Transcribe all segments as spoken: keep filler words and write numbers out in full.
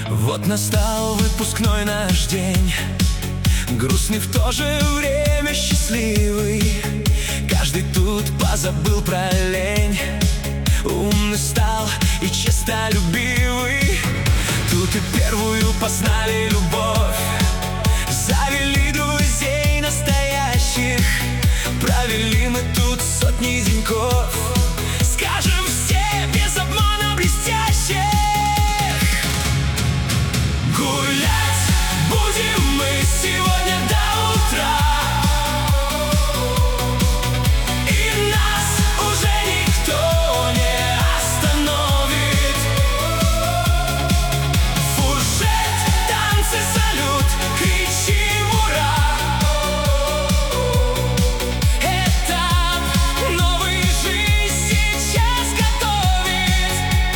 Вот настал выпускной наш день, грустный, в то же время счастливый. Каждый тут позабыл про лень, умный стал и честолюбивый. Тут и первую познали любовь, завели друзей настоящих. Провели мы тут сотни деньков, скажем все без обмана блестящих. Гулять будем мы сегодня до утра, и нас уже никто не остановит. Фуршет, танцы, салют, кричим ура! Этап новой жизнь сейчас готовит,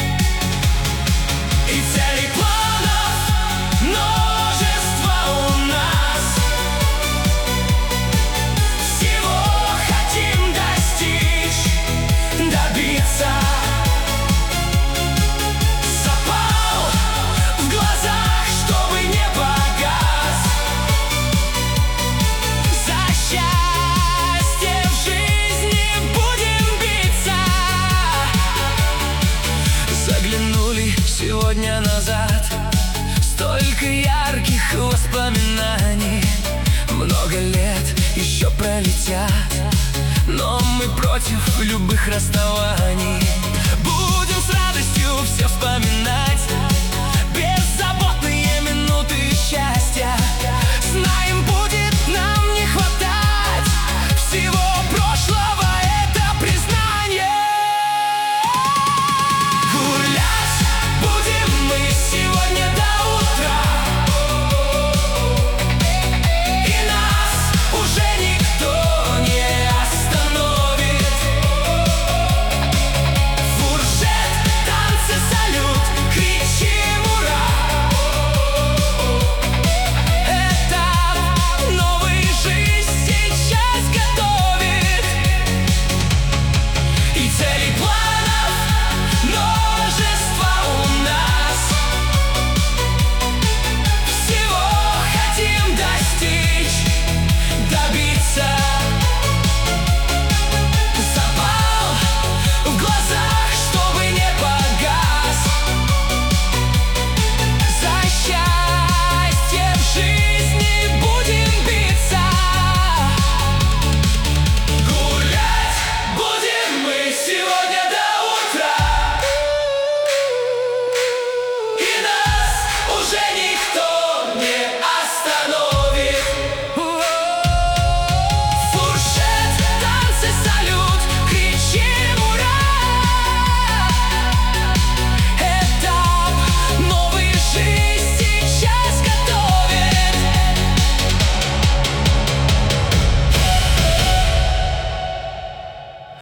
и целей планов множество у нас. Всего хотим достичь, добиться. Запал в глазах, чтобы не погас. За счастье в жизни будем биться. Заглянули сегодня назад, столько ярких воспоминаний. Много лет еще пролетят, но мы против любых расставаний. Будем с радостью все вспоминать,